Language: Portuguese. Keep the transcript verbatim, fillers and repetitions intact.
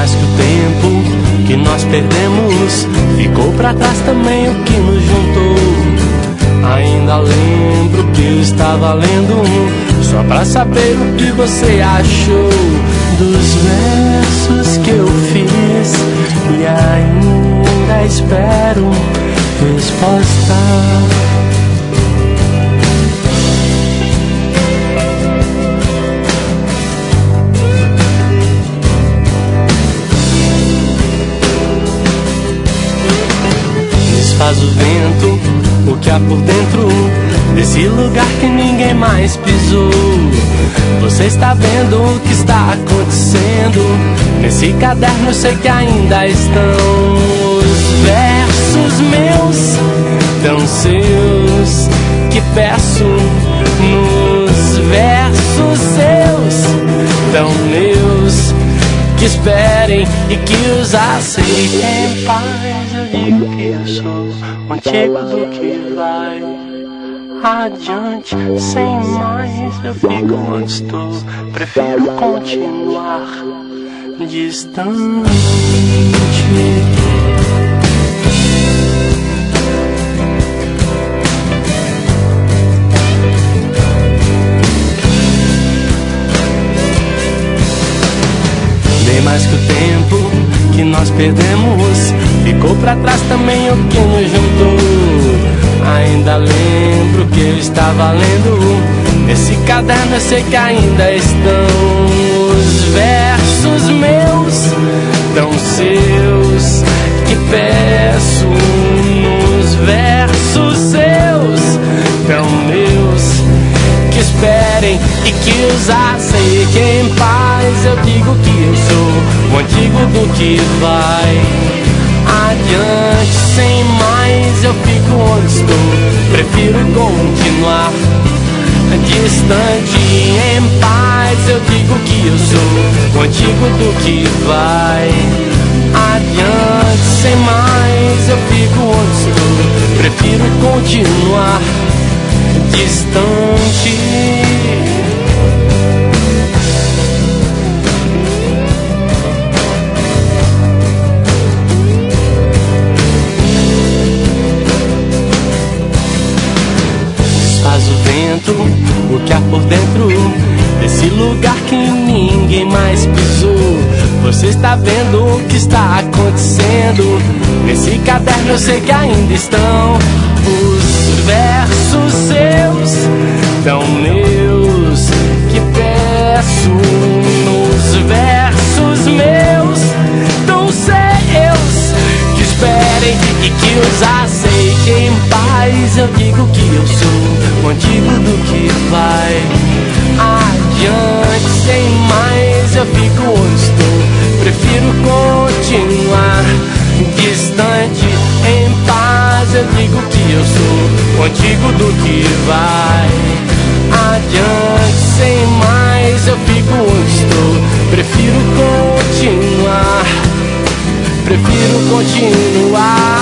mais que o tempo que nós perdemos, ficou pra trás também o que nos juntou. Ainda lembro que eu estava lendo só pra saber o que você achou dos versos que eu fiz, e ainda espero resposta. Faz o vento o que há por dentro desse lugar que ninguém mais pisou. Você está vendo o que está acontecendo nesse caderno, eu sei que ainda estão os versos meus, tão seus, que peço nos versos seus, tão meus, que esperem e que os aceitem. Em paz eu digo que eu sou contigo do que vai adiante. Sem mais eu fico onde estou, prefiro continuar distante. Bem mais que o tempo que nós perdemos, ficou pra trás também o que nos juntou. Ainda lembro que eu estava lendo nesse caderno, eu sei que ainda estão os versos meus, tão seus, que peço nos versos seus, tão meus, que esperem e que os aceitem. Em paz eu digo que eu sou o antigo do que vai adiante. Sem mais eu fico onde estou, prefiro continuar distante. Em paz eu digo que eu sou o antigo do que vai adiante. Sem mais eu fico onde estou, prefiro continuar distante. O que há por dentro desse lugar que ninguém mais pisou. Você está vendo o que está acontecendo nesse caderno, eu sei que ainda estão os versos seus, tão meus, que peço nos versos meus, tão seus, que esperem e que os aceitem. Em paz eu digo que eu sou o antigo do que vai adiante. Sem mais eu fico onde estou, prefiro continuar distante. Em paz eu digo que eu sou o antigo do que vai adiante. Sem mais eu fico onde estou, prefiro continuar, prefiro continuar